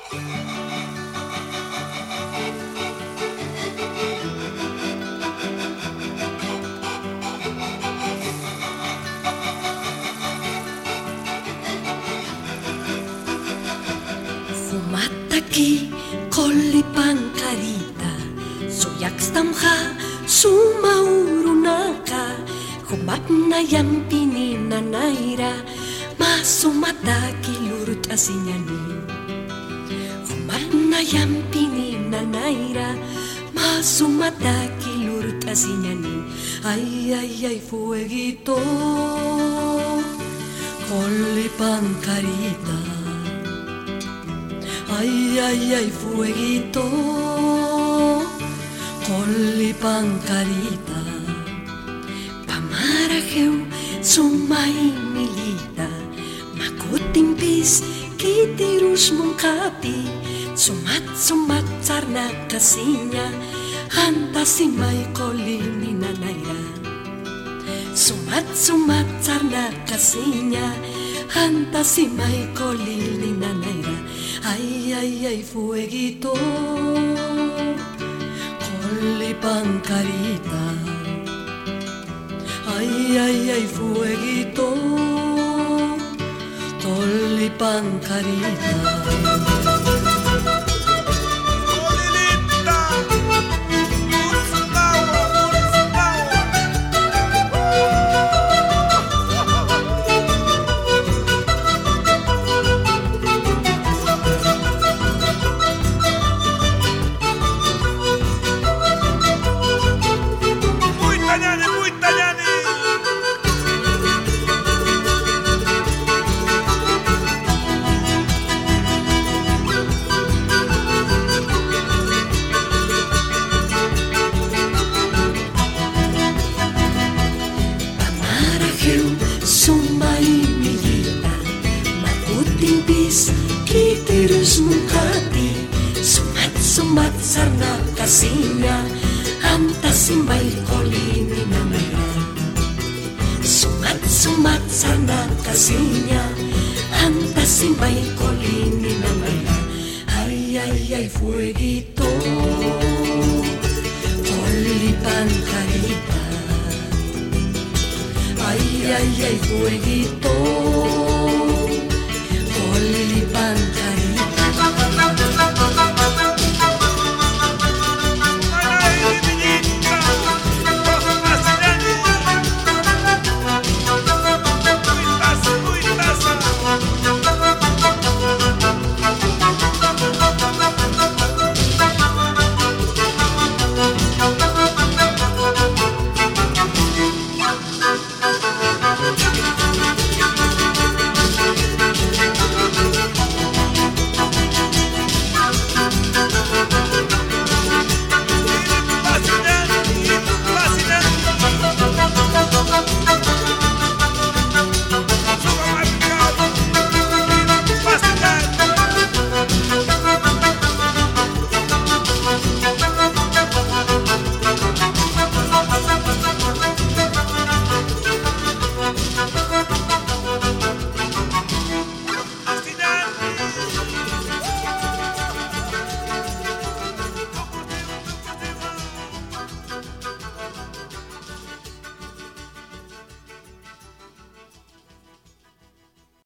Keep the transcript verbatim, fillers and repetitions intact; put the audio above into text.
Fumataki kolipankarita Suyakstamha sumaurunaka Humatna yampinina naira Masumataki lurut asinyani Humatna yampinina naira Masumataki lurut asinyani Ay, ay, ay, fueguito Kolipankarita Ay, ay, ay, fueguito, kolipankarita, pamarajeu, sumay milita, makutimpis, kitirus mungkapi, sumat sumat sarna kasinya, hanta simay kolini nanayra. Sumat sumat sarna kasinya, hanta simay kolini nanayra. Ay, ay, ay, fueguito, kolipankarita. Ay, ay, ay, fueguito, kolipankarita. Kitirus mungkapi, sumat sumat sarna kasinya, hanta simbay kolini namaya. Sumat sumat sarna kasinya, hanta simbay kolini namaya. Ay, ay, ay, fueguito, kolipankarita. Ay, ay, ay, fueguito.